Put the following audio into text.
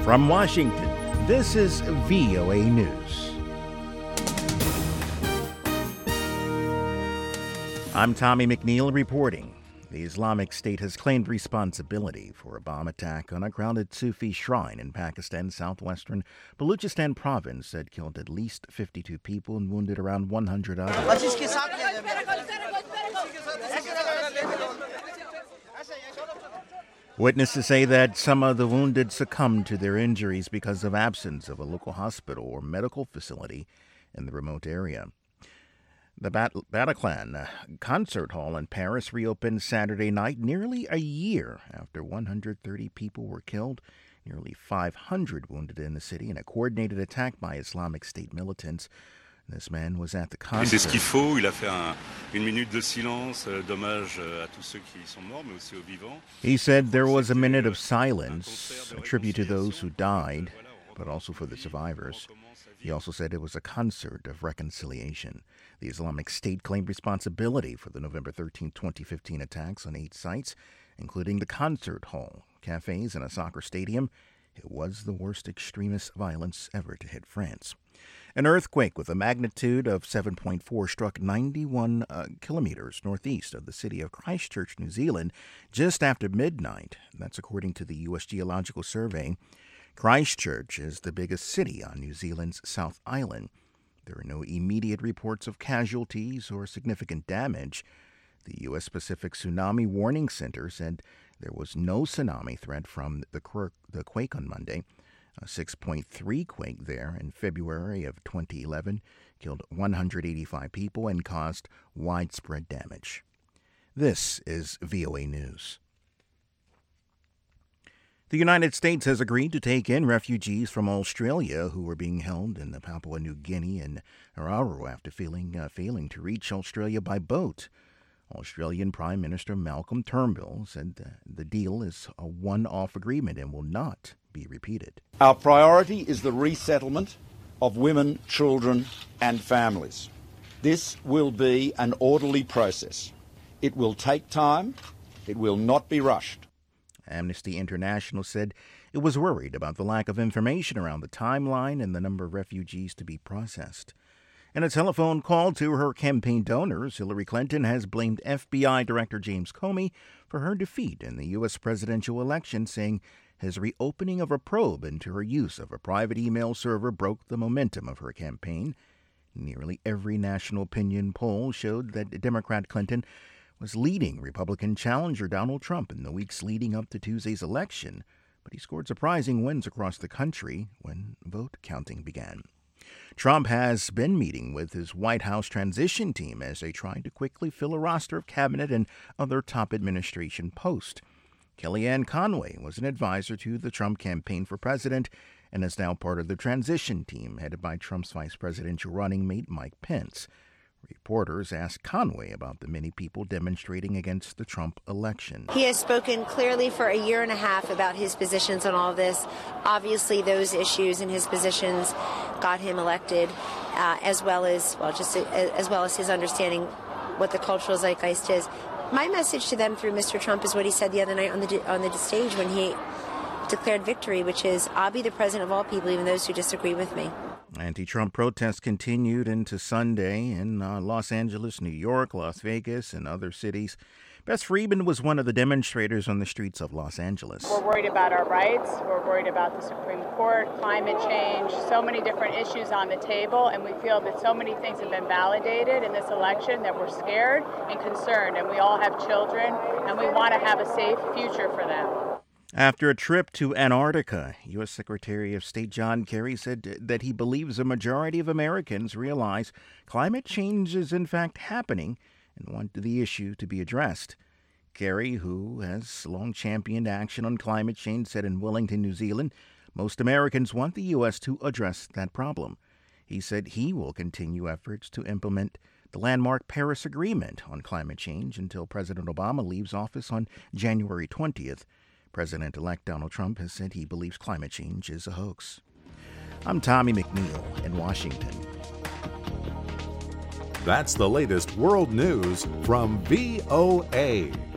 From Washington, this is VOA News. I'm Tommy McNeil reporting. The Islamic State has claimed responsibility for a bomb attack on a crowded Sufi shrine in Pakistan's southwestern Balochistan province that killed at least 52 people and wounded around 100 others. Witnesses say that some of the wounded succumbed to their injuries because of absence of a local hospital or medical facility in the remote area. The Bataclan concert hall in Paris reopened Saturday night, nearly a year after 130 people were killed, nearly 500 wounded in the city in a coordinated attack by Islamic State militants. This man was at the concert. C'est ce qu'il faut. Il a fait une minute de silence, d'hommage à tous ceux qui sont morts, mais aussi aux vivants. He said there was a minute of silence, a tribute to those who died, but also for the survivors. He also said it was a concert of reconciliation. The Islamic State claimed responsibility for the November 13, 2015 attacks on 8 sites, including the concert hall, cafes, and a soccer stadium. It was the worst extremist violence ever to hit France. An earthquake with a magnitude of 7.4 struck 91 kilometers northeast of the city of Christchurch, New Zealand, just after midnight. That's according to the U.S. Geological Survey. Christchurch is the biggest city on New Zealand's South Island. There are no immediate reports of casualties or significant damage. The U.S. Pacific Tsunami Warning Center said there was no tsunami threat from the quake on Monday. A 6.3 quake there in February of 2011 killed 185 people and caused widespread damage. This is VOA News. The United States has agreed to take in refugees from Australia who were being held in Papua New Guinea and Nauru after failing to reach Australia by boat. Australian Prime Minister Malcolm Turnbull said the deal is a one-off agreement and will not be repeated. Our priority is the resettlement of women, children and families. This will be an orderly process. It will take time. It will not be rushed. Amnesty International said it was worried about the lack of information around the timeline and the number of refugees to be processed. In a telephone call to her campaign donors, Hillary Clinton has blamed FBI Director James Comey for her defeat in the U.S. presidential election, saying his reopening of a probe into her use of a private email server broke the momentum of her campaign. Nearly every national opinion poll showed that Democrat Clinton was leading Republican challenger Donald Trump in the weeks leading up to Tuesday's election, but he scored surprising wins across the country when vote counting began. Trump has been meeting with his White House transition team as they try to quickly fill a roster of cabinet and other top administration posts. Kellyanne Conway was an advisor to the Trump campaign for president and is now part of the transition team headed by Trump's vice presidential running mate Mike Pence. Reporters asked Conway about the many people demonstrating against the Trump election. He has spoken clearly for a year and a half about his positions on all of this. Obviously, those issues and his positions got him elected, as well as his understanding what the cultural zeitgeist is. My message to them through Mr. Trump is what he said the other night on the stage when he declared victory, which is, I'll be the president of all people, even those who disagree with me. Anti-Trump protests continued into Sunday in Los Angeles, New York, Las Vegas, and other cities. Beth Friedman was one of the demonstrators on the streets of Los Angeles. We're worried about our rights. We're worried about the Supreme Court, climate change, so many different issues on the table, and we feel that so many things have been validated in this election that we're scared and concerned, and we all have children, and we want to have a safe future for them. After a trip to Antarctica, U.S. Secretary of State John Kerry said that he believes a majority of Americans realize climate change is in fact happening and want the issue to be addressed. Kerry, who has long championed action on climate change, said in Wellington, New Zealand, most Americans want the U.S. to address that problem. He said he will continue efforts to implement the landmark Paris Agreement on climate change until President Obama leaves office on January 20th. President-elect Donald Trump has said he believes climate change is a hoax. I'm Tommy McNeil in Washington. That's the latest world news from VOA.